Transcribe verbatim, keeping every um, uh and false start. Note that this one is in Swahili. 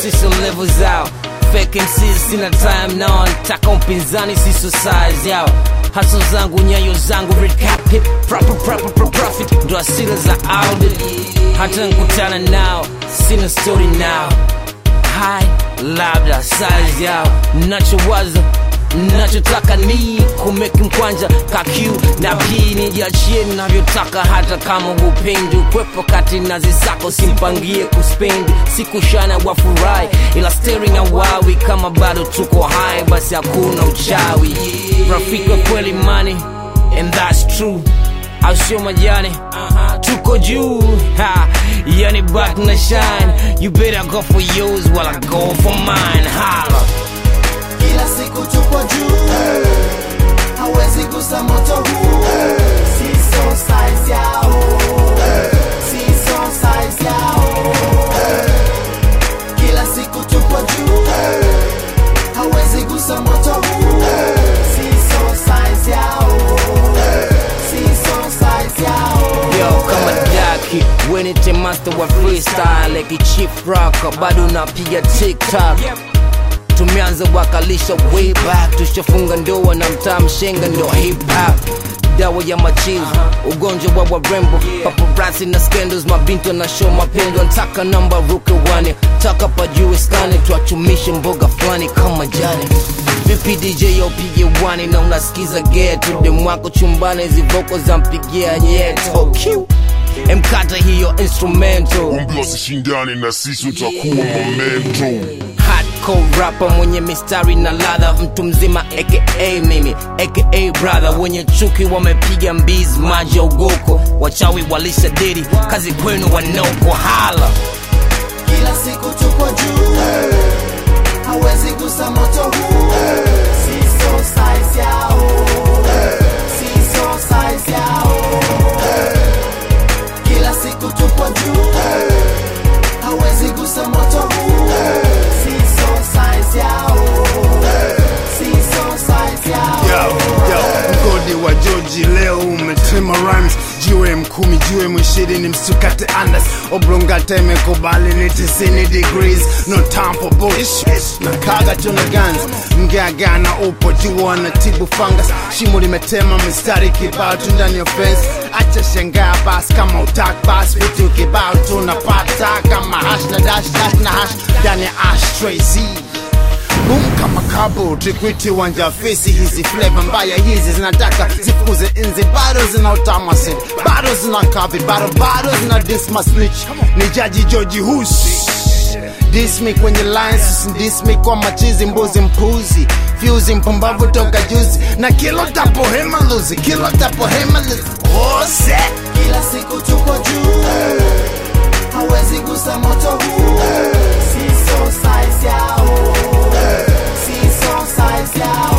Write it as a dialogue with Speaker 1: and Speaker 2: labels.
Speaker 1: siso level zao. Fake M Cs sina time now, nataka mpinzani siso size yao. Hustle zangu nyayo zangu recap hip proper proper pro profit ndo asili za audit. Hata nkutana nao sina story now. High labda size yao, nachowaza nachotaka ni kumeki mkwanja kakiu na pii nijiachie ninavyotaka, hata kama upendi ukwepo kati nazi zako simpangie kuspendi. Siku shana wafurahi ila staring awawi, kama bado tuko high basi hakuna uchawi. Rafiki wa kweli money and that's true, au sio majani? Tuko juu ha, yani back na shine. You better go for yours while I go for mine. Holla.
Speaker 2: Kila siku tupo juu, hey. Hawezi gusa moto huu, hey. Siso size yao, hey. Siso size yao, hey. Kila siku tupo juu, hey. Hawezi gusa moto huu, hey. Siso size yao, hey. Siso size yao.
Speaker 1: Yo, kama Daki, Winnie master wa freestyle, like chief rocker, bado napiga TikTok. Tumeanza wakalisha way back, tushafunga ndoa na mtaa mshenga ndo hip hop. Dawa ya machizi, ugonjwa wa warembo, paparazzi na scandals, mabinto na show mapendo. Ntaka namba ruke wane, taka pa juu skane, tuachumishe mboga flani kama jani. Vipi D J yo pige wani na unasikiza geto, demu wako chumbani zivoko za mpigia nyeto. Q Mkata hiyo instrumental,
Speaker 3: Umbi wasishindane na sisi utakuwa momento.
Speaker 1: Hardcore rapper mwenye mistari na ladha, mtu mzima aka mimi aka brother. Wenye chuki wamepiga mbizi maji ya ugoko, wachawi walisha diri kazi kwenu wanoko. Hala.
Speaker 2: Kila siku tupo juu, hey. Hawezi gusa moto huu, hey. Siso size yao, hey. Siso size yao, hey. Kila siku tupo juu, hey. Hawezi gusa moto huu, hey. Siso size yao, hey. Siso size yao.
Speaker 4: Yo, yo, mgodi wa George leo umetema rhymes. Jiwe mkumi, jiwe mwishirini msukate andas. Oblongate mekubali ni tisini degrees. No time for bullshit, na kaga tuna guns. Mgeagana upo jiwa na tibu fungus. Shimo limetema mistari kibao tu ndani ya fence. Acha shangaa bas kama utak bas. Vitu kibao tunapata kama hash na dash dash na hash ndani ya ashtray Z. Boom kama kabo, trikwiti wanja fesi. Hizi flavor mbaya hizi zinataka zifuze inzi. Bado zina utamasi, bado zina kavi, bado bado zina disma snitch. Ni jaji George Husi diss me kwenye lines, diss me kwa machizi mbuzi mpuzi. Fuse mpumbavu toka juzi, na kilo tapo hema luzi, kilo tapo hema luzi. Oh set.
Speaker 2: Kila siku tupo juu, hey. Hawezi gusa moto huu, hey. Siso size yao, hey. Siso size yao.